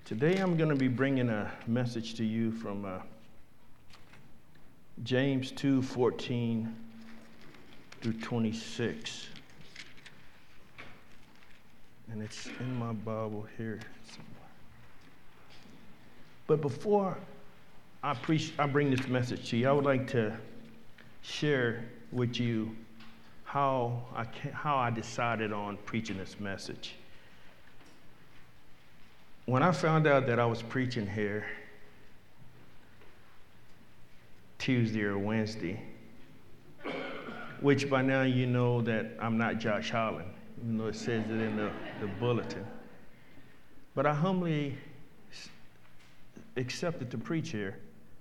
Today I'm going to be bringing a message to you from James 2:14 through 26. And it's in my Bible here somewhere. But before I bring this message to you, I would like to share with you how I decided on preaching this message. When I found out that I was preaching here Tuesday or Wednesday, which by now you know that I'm not Josh Holland, even though it says it in the bulletin. But I humbly accepted to preach here.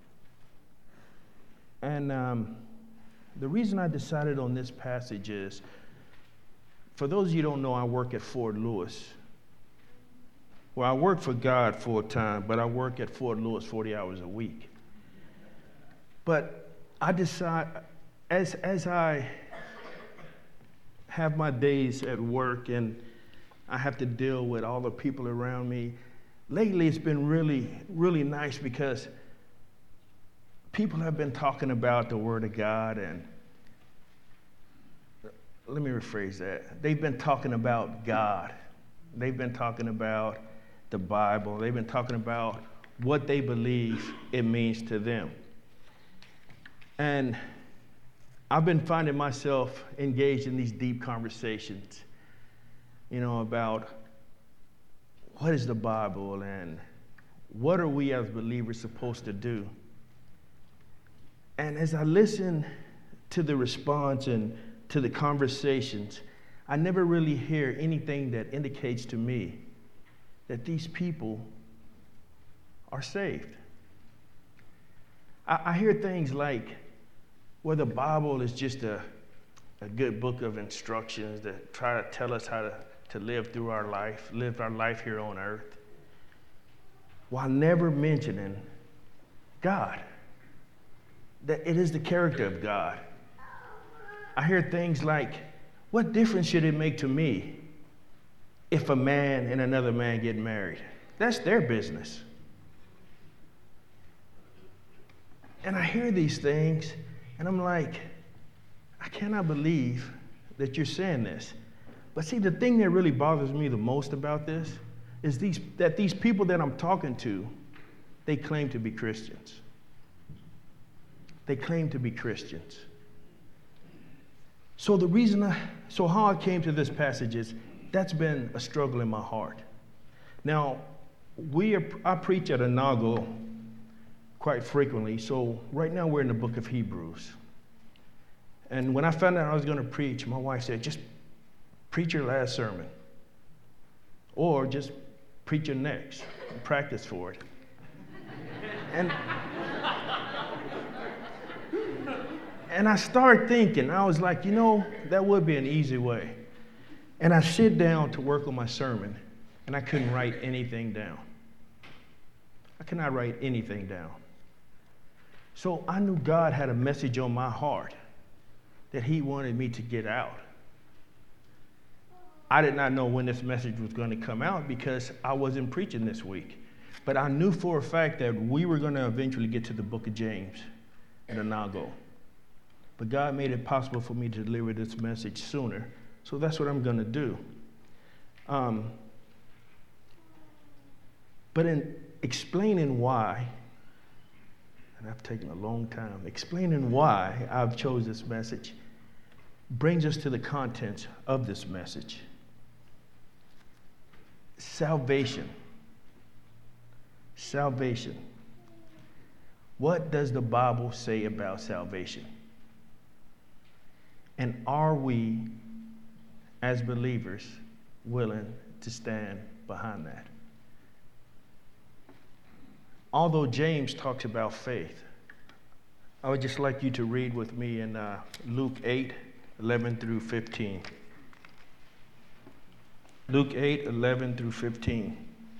And the reason I decided on this passage is, for those of you who don't know, I work at Fort Lewis. Well, I work for God full time, but I work at Fort Lewis 40 hours a week. But I decide, as I have my days at work and I have to deal with all the people around me, lately it's been really, really nice because people have been talking about the Word of God, and let me rephrase that. They've been talking about God. They've been talking about the Bible. They've been talking about what they believe it means to them. And I've been finding myself engaged in these deep conversations, about what is the Bible and what are we as believers supposed to do. And as I listen to the response and to the conversations, I never really hear anything that indicates to me that these people are saved. I hear things like, well, the Bible is just a good book of instructions that try to tell us how to live through our life, live our life here on earth, while never mentioning God, that it is the character of God. I hear things like, what difference should it make to me if a man and another man get married? That's their business. And I hear these things, and I'm like, I cannot believe that you're saying this. But see, the thing that really bothers me the most about this is that these people that I'm talking to, they claim to be Christians. They claim to be Christians. So how I came to this passage is, that's been a struggle in my heart. Now, I preach at Inago quite frequently, so right now we're in the book of Hebrews. And when I found out I was going to preach, my wife said, just preach your last sermon, or just preach your next, and practice for it. And I started thinking, I was like, that would be an easy way. And I sit down to work on my sermon, and I couldn't write anything down. I could not write anything down. So I knew God had a message on my heart that He wanted me to get out. I did not know when this message was going to come out because I wasn't preaching this week. But I knew for a fact that we were going to eventually get to the book of James at Inago. But God made it possible for me to deliver this message sooner. So that's what I'm going to do. But in explaining why, and I've taken a long time, explaining why I've chose this message brings us to the contents of this message. Salvation. Salvation. What does the Bible say about salvation? And are we, as believers, willing to stand behind that? Although James talks about faith, I would just like you to read with me in Luke 8:11 through 15. Luke 8:11 through 15.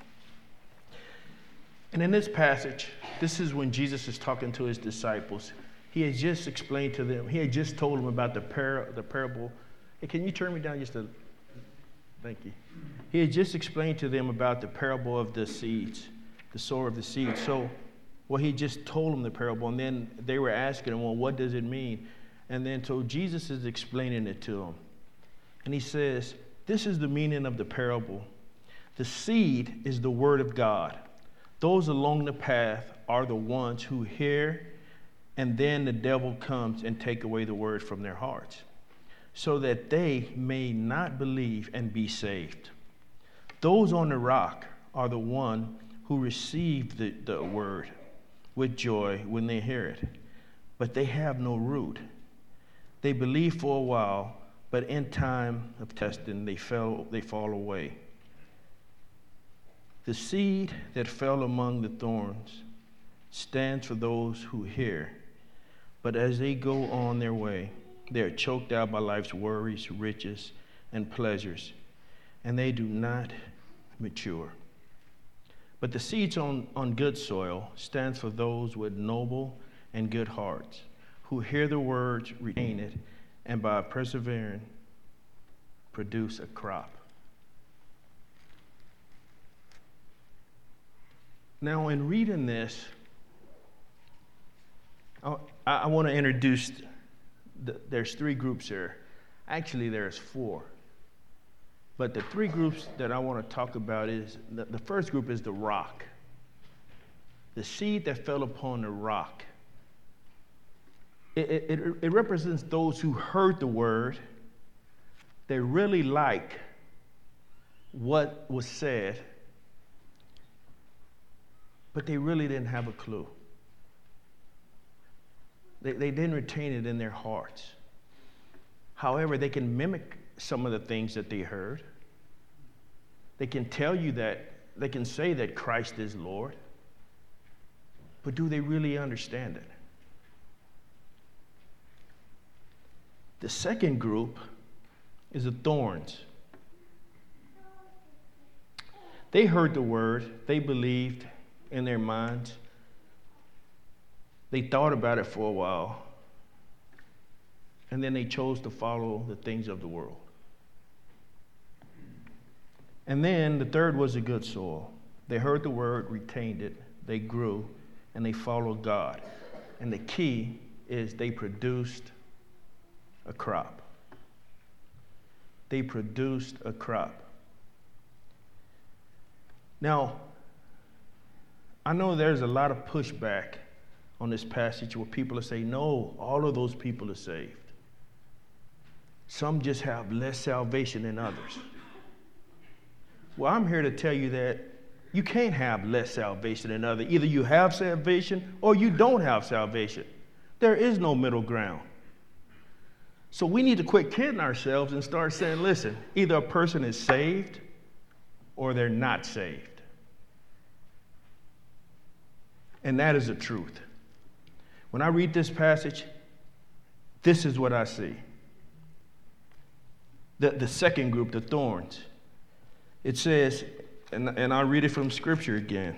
And in this passage, this is when Jesus is talking to his disciples. He had just explained to them, he had just told them about the parable. Hey, can you turn me down just a... Thank you. He had just explained to them about the parable of the seeds. the sower of the seed. So, well, he just told them the parable, and then they were asking him, well, what does it mean? And then so Jesus is explaining it to them. And he says, this is the meaning of the parable. The seed is the word of God. Those along the path are the ones who hear, and then the devil comes and take away the word from their hearts, so that they may not believe and be saved. Those on the rock are the one who receive the word with joy when they hear it, but they have no root. They believe for a while, but in time of testing, they fall away. The seed that fell among the thorns stands for those who hear, but as they go on their way, they are choked out by life's worries, riches, and pleasures, and they do not mature. But the seeds on good soil stands for those with noble and good hearts, who hear the words, retain it, and by persevering, produce a crop. Now, in reading this, I want to introduce, there's three groups here. Actually, there's four. But the three groups that I want to talk about is, the first group is the rock. The seed that fell upon the rock. It represents those who heard the word. They really like what was said, but they really didn't have a clue. They didn't retain it in their hearts. However, they can mimic some of the things that they heard. They can tell you that, they can say that Christ is Lord, but do they really understand it? The second group is the thorns. They heard the word, they believed in their minds. They thought about it for a while, and then they chose to follow the things of the world. And then the third was the good soil. They heard the word, retained it, they grew, and they followed God. And the key is they produced a crop. They produced a crop. Now, I know there's a lot of pushback on this passage where people are saying, no, all of those people are saved. Some just have less salvation than others. Well, I'm here to tell you that you can't have less salvation than others. Either you have salvation or you don't have salvation. There is no middle ground. So we need to quit kidding ourselves and start saying, listen, either a person is saved or they're not saved. And that is the truth. When I read this passage, this is what I see. The second group, the thorns. It says, and I'll read it from Scripture again.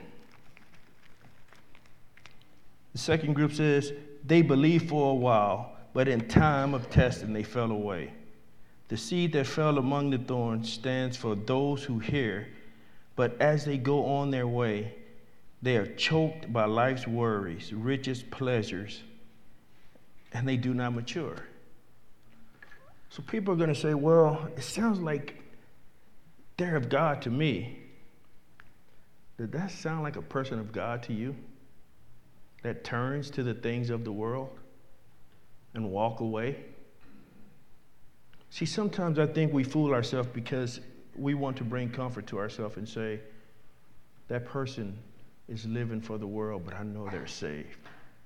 The second group says, they believed for a while, but in time of testing they fell away. The seed that fell among the thorns stands for those who hear, but as they go on their way, they are choked by life's worries, riches, pleasures, and they do not mature. So people are going to say, well, it sounds like they're of God to me. Did that sound like a person of God to you that turns to the things of the world and walk away? See, sometimes I think we fool ourselves because we want to bring comfort to ourselves and say, that person is living for the world, but I know they're saved.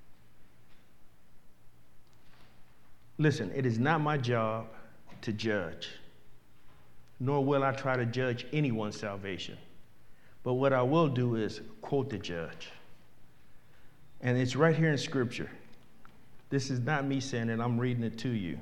Listen, it is not my job to judge, nor will I try to judge anyone's salvation. But what I will do is quote the judge. And it's right here in Scripture. This is not me saying it, I'm reading it to you.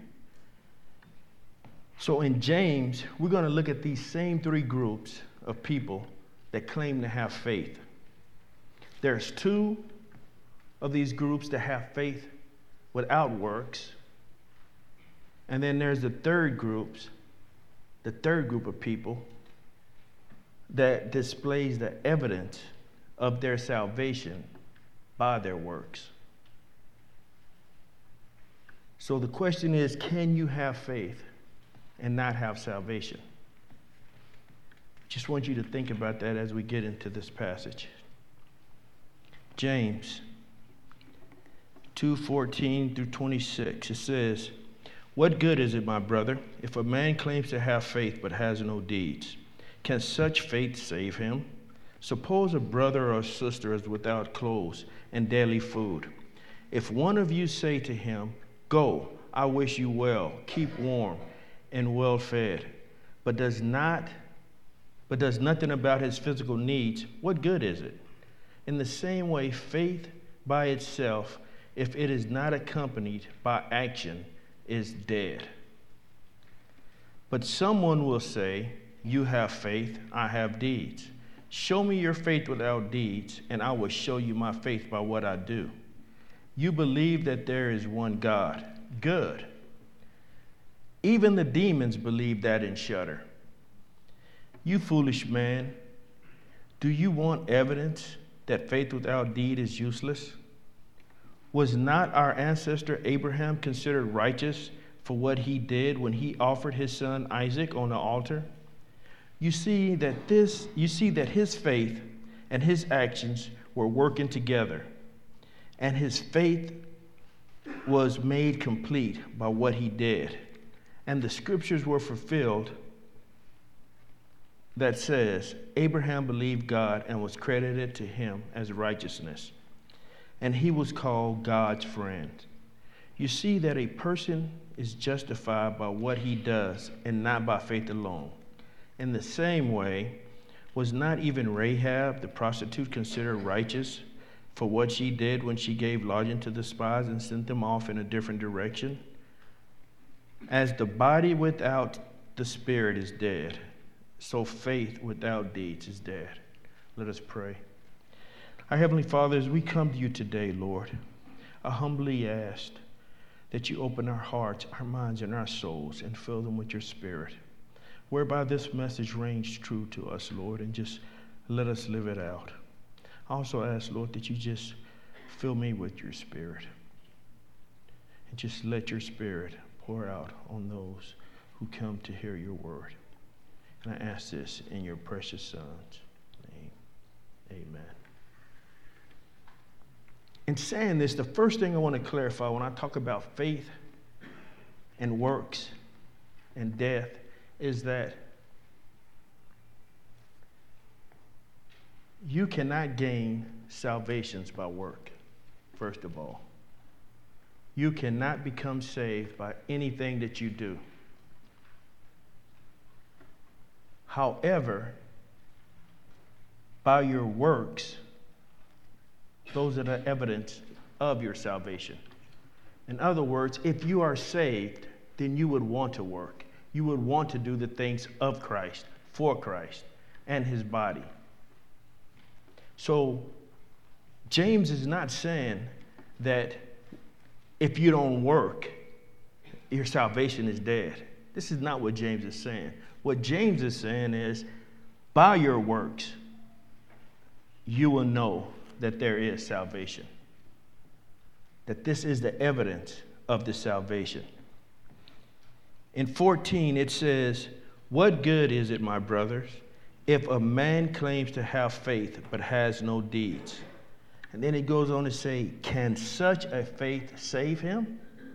So in James, we're going to look at these same three groups of people that claim to have faith. There's two of these groups that have faith without works. And then there's the third group of people that displays the evidence of their salvation by their works. So the question is, can you have faith and not have salvation? Just want you to think about that as we get into this passage. James 2:14 through 26, it says, "What good is it, my brother, if a man claims to have faith but has no deeds? Can such faith save him? Suppose a brother or sister is without clothes and daily food. If one of you say to him, 'Go, I wish you well, keep warm and well fed,' but does nothing about his physical needs, what good is it? In the same way, faith by itself, if it is not accompanied by action, is dead. But someone will say, 'You have faith, I have deeds. Show me your faith without deeds, and I will show you my faith by what I do. You believe that there is one God. Good. Even the demons believe that and shudder. You foolish man, do you want evidence that faith without deed is useless? Was not our ancestor Abraham considered righteous for what he did when he offered his son Isaac on the altar? You see that his faith and his actions were working together, and his faith was made complete by what he did. And the scriptures were fulfilled that says, Abraham believed God and was credited to him as righteousness, and he was called God's friend. You see that a person is justified by what he does and not by faith alone. In the same way, was not even Rahab the prostitute considered righteous for what she did when she gave lodging to the spies and sent them off in a different direction? As the body without the spirit is dead, so faith without deeds is dead. Let us pray. Our Heavenly Father, as we come to you today, Lord, I humbly ask that you open our hearts, our minds, and our souls and fill them with your spirit, whereby this message reigns true to us, Lord, and just let us live it out. I also ask, Lord, that you just fill me with your spirit and just let your spirit pour out on those who come to hear your word. And I ask this in your precious Son's name. Amen. In saying this, the first thing I want to clarify when I talk about faith and works and death is that you cannot gain salvations by work, first of all. You cannot become saved by anything that you do. However, by your works, those are the evidence of your salvation. In other words, if you are saved, then you would want to work. You would want to do the things of Christ, for Christ, and his body. So, James is not saying that if you don't work, your salvation is dead. This is not what James is saying. What James is saying is, by your works, you will know that there is salvation. That this is the evidence of the salvation. In 14, it says, "What good is it, my brothers, if a man claims to have faith but has no deeds?" And then it goes on to say, "Can such a faith save him?"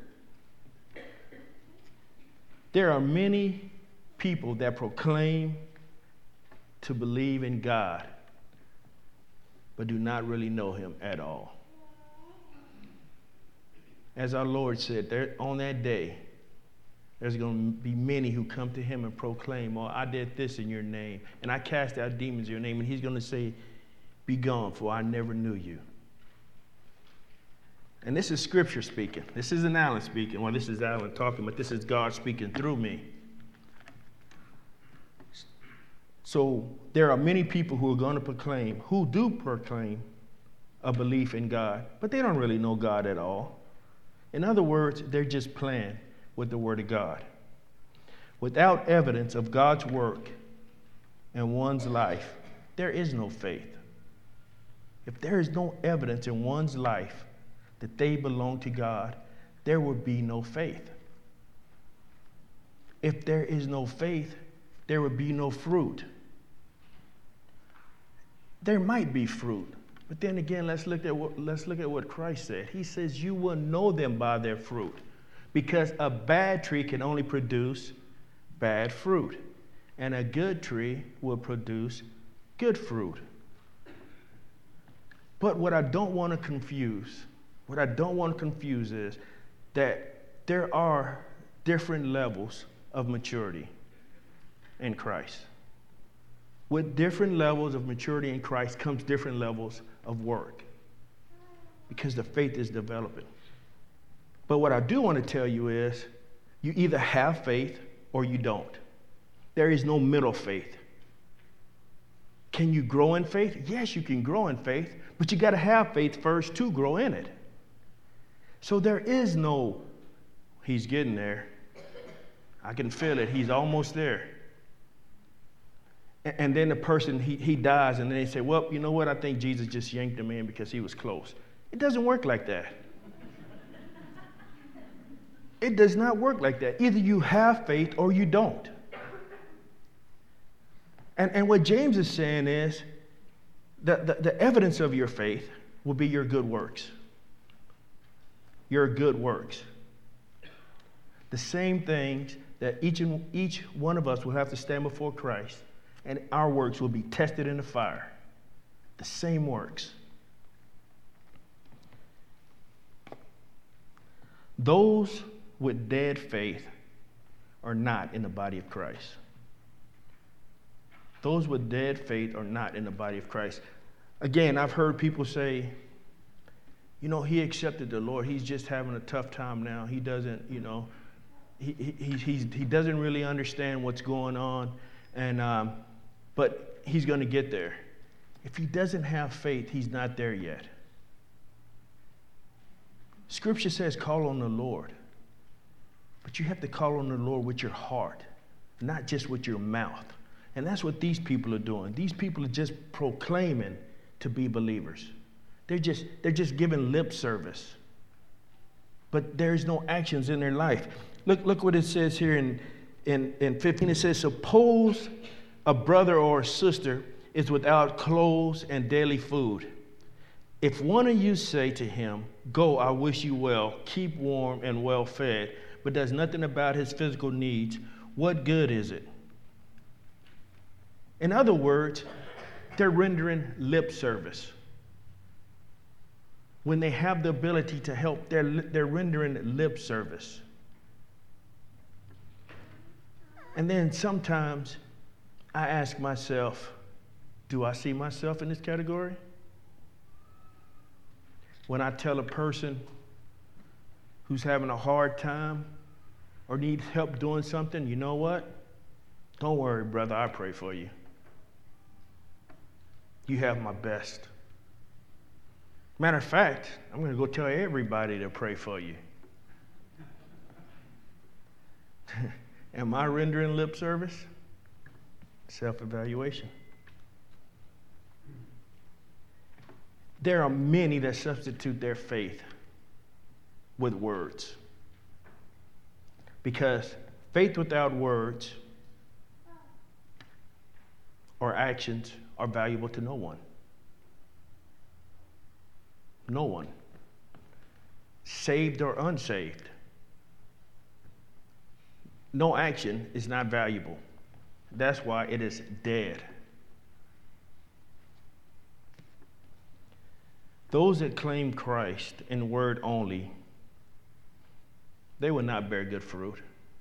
There are many people that proclaim to believe in God, but do not really know him at all. As our Lord said, on that day, there's going to be many who come to him and proclaim, "Oh, I did this in your name, and I cast out demons in your name." And he's going to say, "Be gone, for I never knew you." And this is Scripture speaking. This isn't Alan speaking. Well, this is Alan talking, but this is God speaking through me. So there are many people who are going to proclaim, who do proclaim a belief in God, but they don't really know God at all. In other words, they're just playing with the Word of God. Without evidence of God's work in one's life, there is no faith. If there is no evidence in one's life that they belong to God, there will be no faith. If there is no faith, there will be no fruit. There might be fruit, but then again, let's look at what Christ said. He says, you will know them by their fruit, because a bad tree can only produce bad fruit, and a good tree will produce good fruit. But what I don't want to confuse is that there are different levels of maturity in Christ. With different levels of maturity in Christ comes different levels of work, because the faith is developing. But what I do want to tell you is, you either have faith or you don't. There is no middle faith. Can you grow in faith? Yes, you can grow in faith, but you got to have faith first to grow in it. So there is no, he's getting there. I can feel it. He's almost there. And then the person, he dies, and then they say, well, you know what? I think Jesus just yanked him in because he was close. It doesn't work like that. It does not work like that. Either you have faith or you don't. And what James is saying is the evidence of your faith will be your good works. Your good works. The same things that each one of us will have to stand before Christ, and our works will be tested in the fire. The same works. Those with dead faith are not in the body of Christ. Those with dead faith are not in the body of Christ. Again, I've heard people say, you know, he accepted the Lord. He's just having a tough time now. He doesn't, you know, he doesn't really understand what's going on, and but he's going to get there. If he doesn't have faith, he's not there yet. Scripture says call on the Lord. But you have to call on the Lord with your heart, not just with your mouth. And that's what these people are doing. These people are just proclaiming to be believers. They're just giving lip service. But there's no actions in their life. Look what it says here in 15. It says, suppose a brother or a sister is without clothes and daily food. If one of you say to him, go, I wish you well, keep warm and well fed, but does nothing about his physical needs, what good is it? In other words, they're rendering lip service. When they have the ability to help, they're rendering lip service. And then sometimes I ask myself, do I see myself in this category? When I tell a person who's having a hard time or needs help doing something, you know what? Don't worry, brother, I pray for you. You have my best. Matter of fact, I'm going to go tell everybody to pray for you. Am I rendering lip service? Self-evaluation. There are many that substitute their faith with words. Because faith without words or actions are valuable to no one. No one. Saved or unsaved. No action is not valuable. That's why it is dead. Those that claim Christ in word only, they will not bear good fruit.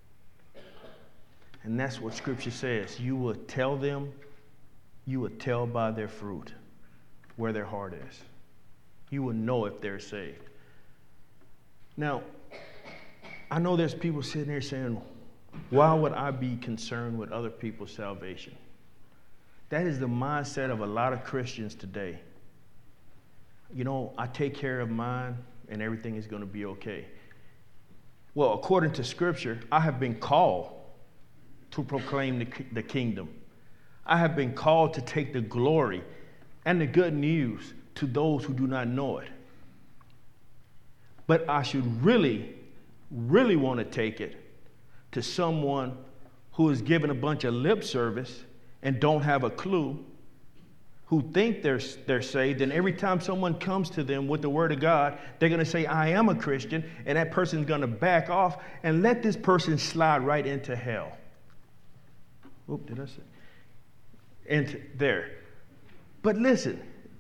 And that's what Scripture says. You will tell them, you will tell by their fruit where their heart is. You will know if they're saved. Now, I know there's people sitting there saying, why would I be concerned with other people's salvation? That is the mindset of a lot of Christians today. You know, I take care of mine and everything is going to be okay. Well, according to Scripture, I have been called to proclaim the kingdom. I have been called to take the glory and the good news to those who do not know it. But I should really, really want to take it to someone who is given a bunch of lip service and don't have a clue, who think they're saved, and every time someone comes to them with the word of God, they're going to say, I am a Christian, and that person's going to back off and let this person slide right into hell. Oop, did I say? Into there. But listen,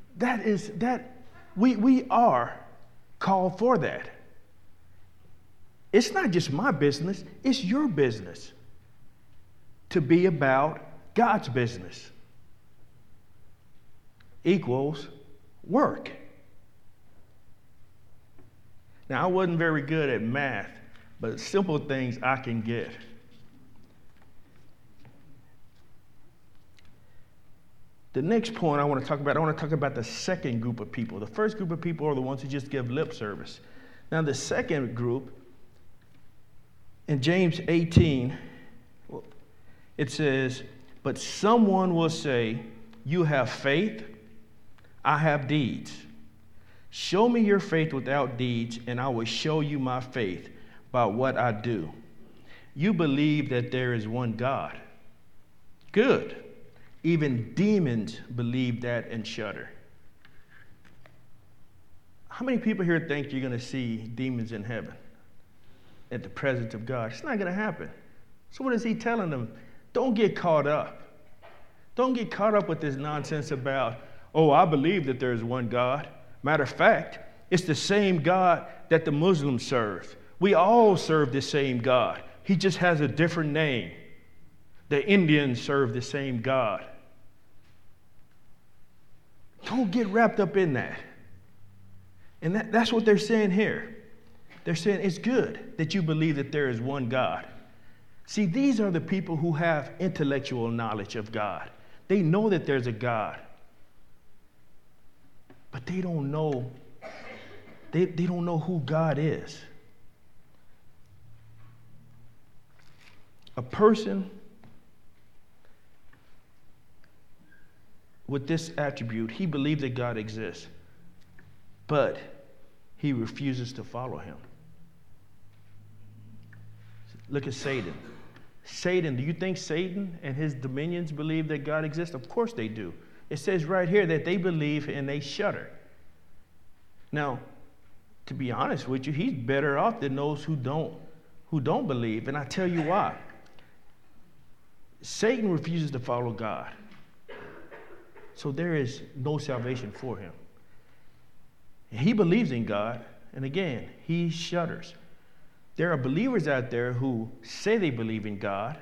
we are called for that. It's not just my business, it's your business to be about God's business. Equals work. Now, I wasn't very good at math, but simple things I can get. The next point I want to talk about the second group of people. The first group of people are the ones who just give lip service. Now, the second group, in James 18, it says, but someone will say, you have faith, I have deeds. Show me your faith without deeds, and I will show you my faith by what I do. You believe that there is one God. Good. Even demons believe that and shudder. How many people here think you're going to see demons in heaven at the presence of God? It's not going to happen. So what is he telling them? Don't get caught up. Don't get caught up with this nonsense about, oh, I believe that there is one God. Matter of fact, it's the same God that the Muslims serve. We all serve the same God. He just has a different name. The Indians serve the same God. Don't get wrapped up in that. And that's what they're saying here. They're saying it's good that you believe that there is one God. See, these are the people who have intellectual knowledge of God. They know that there's a God. But they don't know, they don't know who God is. A person with this attribute, he believes that God exists, but he refuses to follow him. Look at Satan. Satan, do you think Satan and his dominions believe that God exists? Of course they do. It says right here that they believe and they shudder. Now, to be honest with you, he's better off than those who don't believe, and I tell you why. Satan refuses to follow God. So there is no salvation for him. And he believes in God, and again, he shudders. There are believers out there who say they believe in God,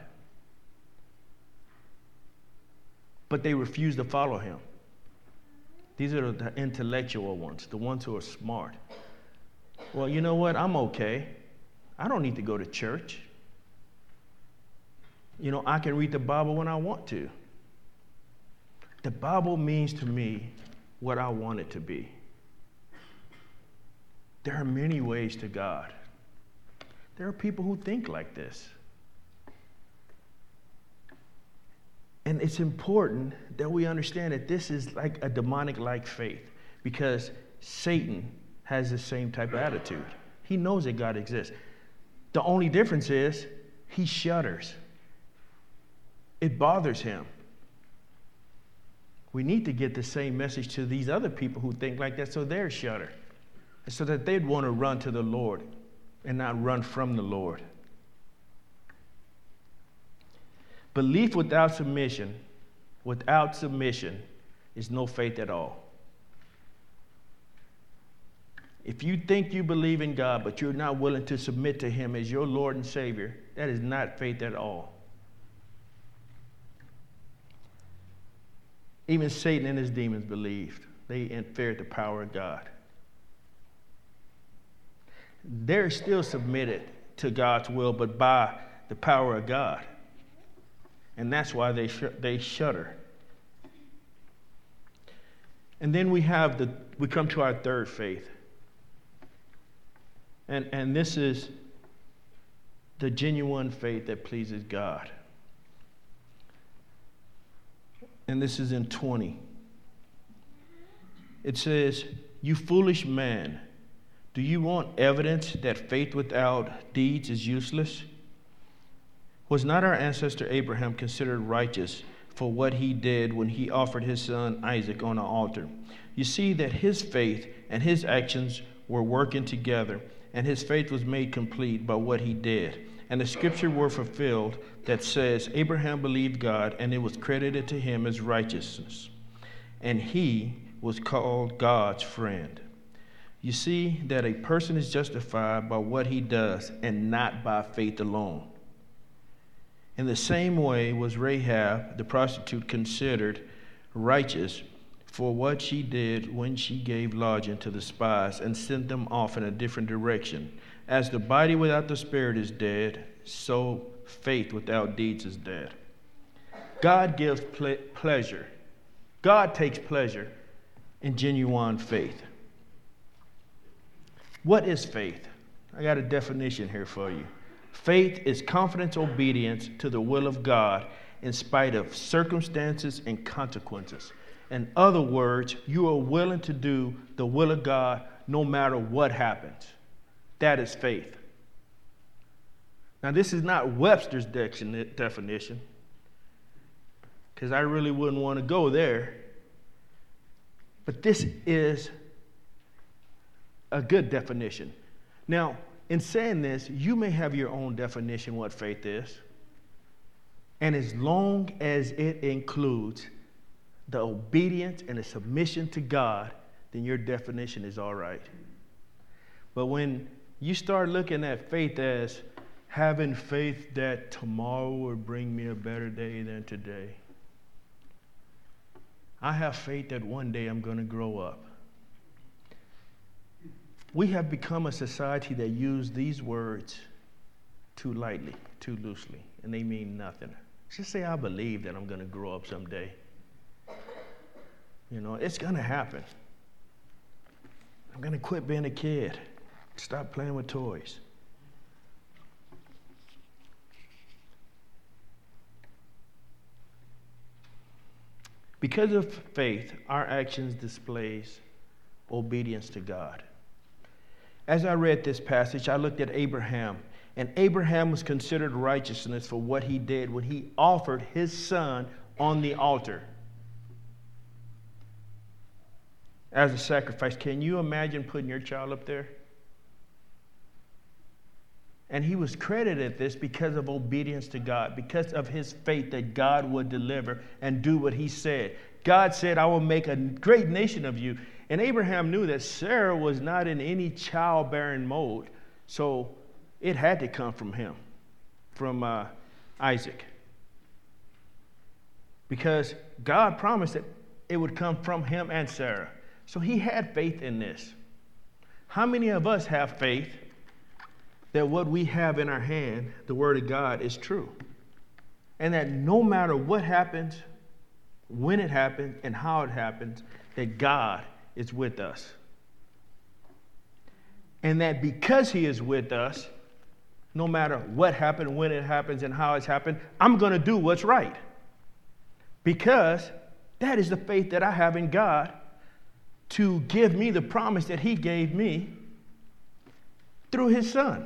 but they refuse to follow him. These are the intellectual ones, the ones who are smart. Well, you know what? I'm okay. I don't need to go to church. I can read the Bible when I want to. The Bible means to me what I want it to be. There are many ways to God. There are people who think like this. And it's important that we understand that this is like a demonic-like faith, because Satan has the same type of attitude. He knows that God exists. The only difference is he shudders. It bothers him. We need to get the same message to these other people who think like that, so they're shudder, so that they'd want to run to the Lord and not run from the Lord. Belief without submission is no faith at all. If you think you believe in God, but you're not willing to submit to him as your Lord and Savior, that is not faith at all. Even Satan and his demons believed. They feared the power of God. They're still submitted to God's will, but by the power of God. And that's why they shudder. And then we come to our third faith. And this is the genuine faith that pleases God. And this is in 20. It says, "You foolish man, do you want evidence that faith without deeds is useless? Was not our ancestor Abraham considered righteous for what he did when he offered his son Isaac on the altar? You see that his faith and his actions were working together, and his faith was made complete by what he did. And the scripture were fulfilled that says, Abraham believed God, and it was credited to him as righteousness. And he was called God's friend." You see that a person is justified by what he does and not by faith alone. In the same way was Rahab, the prostitute, considered righteous for what she did when she gave lodging to the spies and sent them off in a different direction. As the body without the spirit is dead, so faith without deeds is dead. God gives pleasure. God takes pleasure in genuine faith. What is faith? I got a definition here for you. Faith is confident obedience to the will of God in spite of circumstances and consequences. In other words, you are willing to do the will of God no matter what happens. That is faith. Now, this is not Webster's definition, because I really wouldn't want to go there. But this is a good definition. Now, in saying this, you may have your own definition what faith is. And as long as it includes the obedience and the submission to God, then your definition is all right. But when you start looking at faith as having faith that tomorrow will bring me a better day than today, I have faith that one day I'm going to grow up. We have become a society that uses these words too lightly, too loosely, and they mean nothing. Just say, I believe that I'm going to grow up someday. You know, it's going to happen. I'm going to quit being a kid, stop playing with toys. Because of faith, our actions displays obedience to God. As I read this passage, I looked at Abraham, and Abraham was considered righteousness for what he did when he offered his son on the altar as a sacrifice. Can you imagine putting your child up there? And he was credited this because of obedience to God, because of his faith that God would deliver and do what he said. God said, I will make a great nation of you. And Abraham knew that Sarah was not in any childbearing mode, so it had to come from him, from Isaac. Because God promised that it would come from him and Sarah. So he had faith in this. How many of us have faith that what we have in our hand, the Word of God, is true? And that no matter what happens, when it happens, and how it happens, that God is with us. And that because he is with us, no matter what happened, when it happens, and how it's happened, I'm going to do what's right. Because that is the faith that I have in God to give me the promise that he gave me through his son.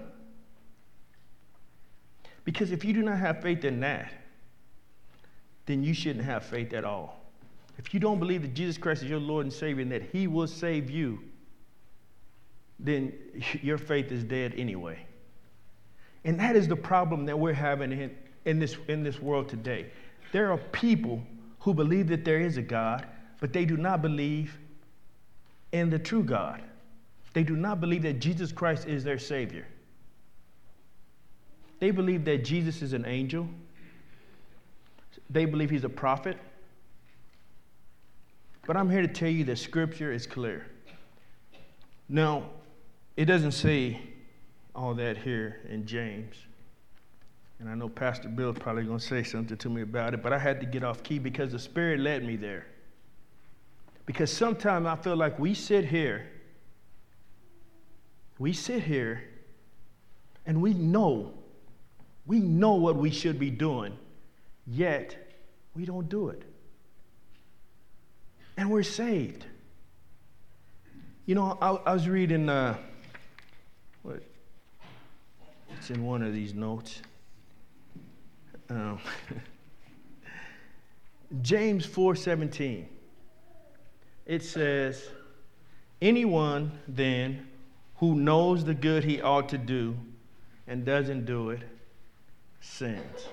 Because if you do not have faith in that, then you shouldn't have faith at all. If you don't believe that Jesus Christ is your Lord and Savior and that he will save you, then your faith is dead anyway. And that is the problem that we're having in this world today. There are people who believe that there is a God, but they do not believe in the true God. They do not believe that Jesus Christ is their Savior. They believe that Jesus is an angel. They believe he's a prophet. But I'm here to tell you that Scripture is clear. Now, it doesn't say all that here in James. And I know Pastor Bill's probably going to say something to me about it, but I had to get off key because the Spirit led me there. Because sometimes I feel like we sit here and we know what we should be doing, yet we don't do it. And we're saved. You know, I was reading, it's in one of these notes. James 4:17. It says, anyone then who knows the good he ought to do and doesn't do it sins.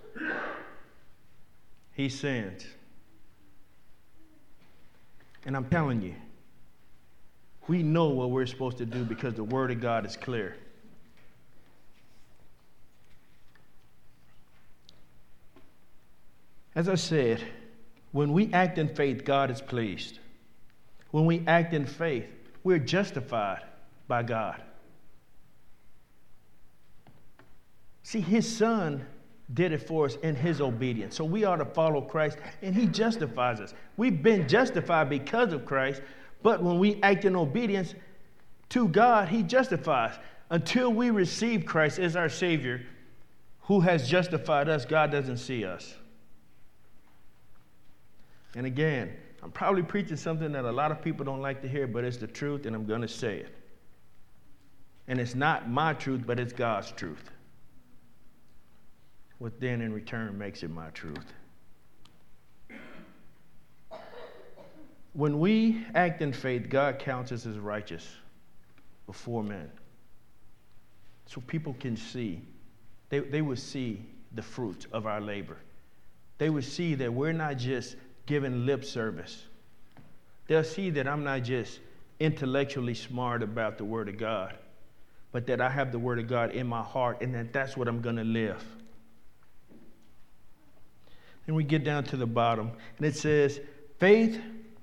He sins. And I'm telling you, we know what we're supposed to do because the Word of God is clear. As I said, when we act in faith, God is pleased. When we act in faith, we're justified by God. See, His Son did it for us in His obedience. So we ought to follow Christ, and He justifies us. We've been justified because of Christ, but when we act in obedience to God, He justifies. Until we receive Christ as our Savior, who has justified us, God doesn't see us. And again, I'm probably preaching something that a lot of people don't like to hear, but it's the truth, and I'm going to say it. And it's not my truth, but it's God's truth. What then in return makes it my truth. When we act in faith, God counts us as righteous before men. So people can see, they will see the fruits of our labor. They will see that we're not just giving lip service. They'll see that I'm not just intellectually smart about the Word of God, but that I have the Word of God in my heart and that that's what I'm going to live. And we get down to the bottom, and it says, faith.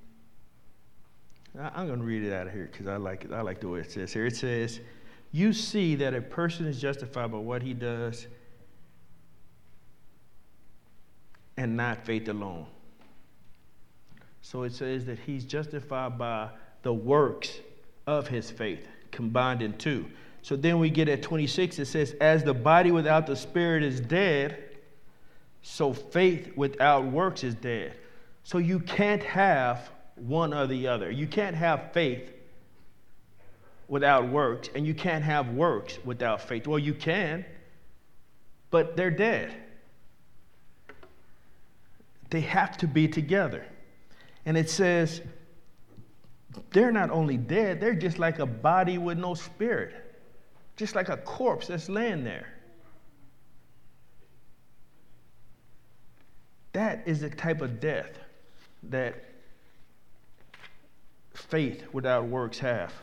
I'm going to read it out of here because I like it. I like the way it says here. It says, you see that a person is justified by what he does and not faith alone. So it says that he's justified by the works of his faith, combined in two. So then we get at 26, it says, as the body without the spirit is dead, so faith without works is dead. So you can't have one or the other. You can't have faith without works, and you can't have works without faith. Well, you can, but they're dead. They have to be together. And it says, they're not only dead, they're just like a body with no spirit. Just like a corpse that's laying there. That is the type of death that faith without works have.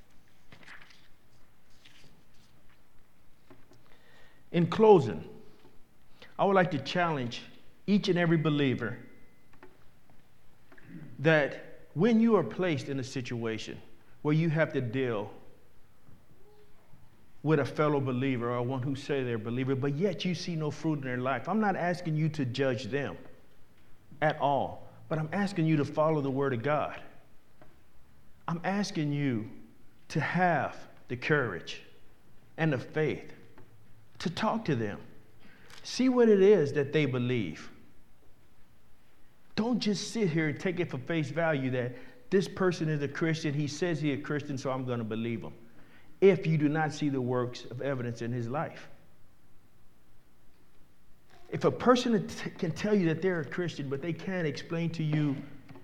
In closing, I would like to challenge each and every believer that when you are placed in a situation where you have to deal with a fellow believer or one who say they're a believer, but yet you see no fruit in their life, I'm not asking you to judge them at all, but I'm asking you to follow the Word of God. I'm asking you to have the courage and the faith to talk to them. See what it is that they believe. Don't just sit here and take it for face value that this person is a Christian. He says he's a Christian, so I'm going to believe him. If you do not see the works of evidence in his life. If a person can tell you that they're a Christian, but they can't explain to you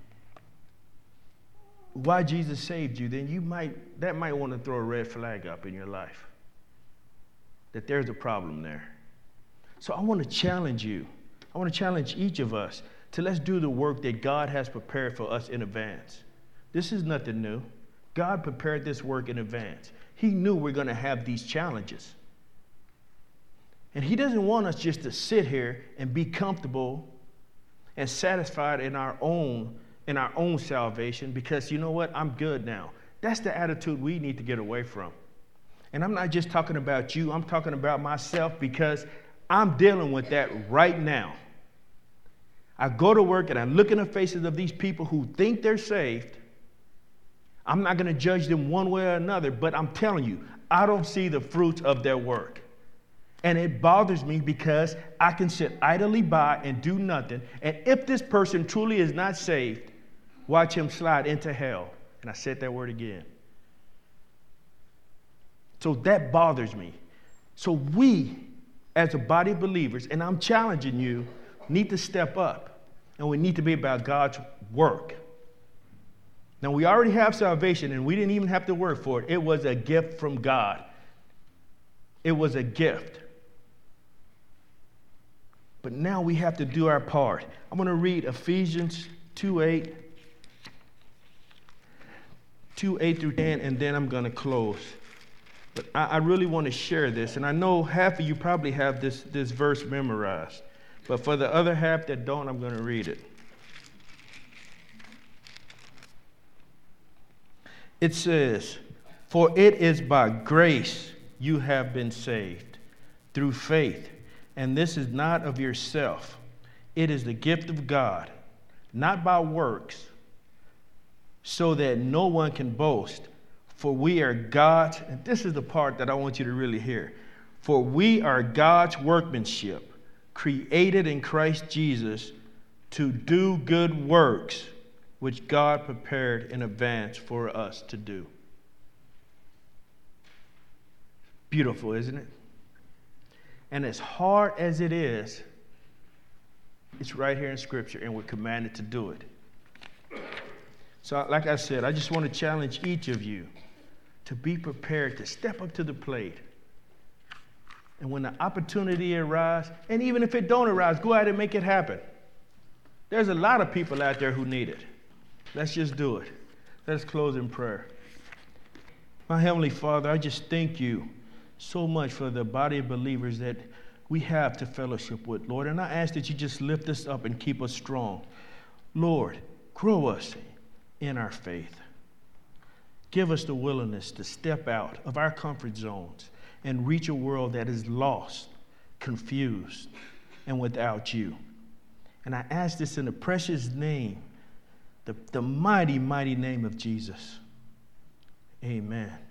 why Jesus saved you, then that might want to throw a red flag up in your life. That there's a problem there. So I want to challenge you. I want to challenge each of us to let's do the work that God has prepared for us in advance. This is nothing new. God prepared this work in advance. He knew we're going to have these challenges. And He doesn't want us just to sit here and be comfortable and satisfied in our own salvation because, you know what, I'm good now. That's the attitude we need to get away from. And I'm not just talking about you, I'm talking about myself because I'm dealing with that right now. I go to work and I look in the faces of these people who think they're saved. I'm not going to judge them one way or another, but I'm telling you, I don't see the fruits of their work. And it bothers me because I can sit idly by and do nothing. And if this person truly is not saved, watch him slide into hell. And I said that word again. So that bothers me. So we, as a body of believers, and I'm challenging you, need to step up. And we need to be about God's work. Now, we already have salvation, and we didn't even have to work for it. It was a gift from God. It was a gift. But now we have to do our part. I'm going to read Ephesians 2:8 through 10, and then I'm going to close. But I really want to share this, and I know half of you probably have this verse memorized. But for the other half that don't, I'm going to read it. It says, "For it is by grace you have been saved, through faith. And this is not of yourself. It is the gift of God, not by works, so that no one can boast. For we are God's," and this is the part that I want you to really hear. "For we are God's workmanship, created in Christ Jesus to do good works, which God prepared in advance for us to do." Beautiful, isn't it? And as hard as it is, it's right here in Scripture, and we're commanded to do it. So, like I said, I just want to challenge each of you to be prepared to step up to the plate. And when the opportunity arises, and even if it don't arise, go out and make it happen. There's a lot of people out there who need it. Let's just do it. Let's close in prayer. My Heavenly Father, I just thank you so much for the body of believers that we have to fellowship with, Lord. And I ask that you just lift us up and keep us strong. Lord, grow us in our faith. Give us the willingness to step out of our comfort zones and reach a world that is lost, confused, and without you. And I ask this in the precious name, the mighty, mighty name of Jesus. Amen.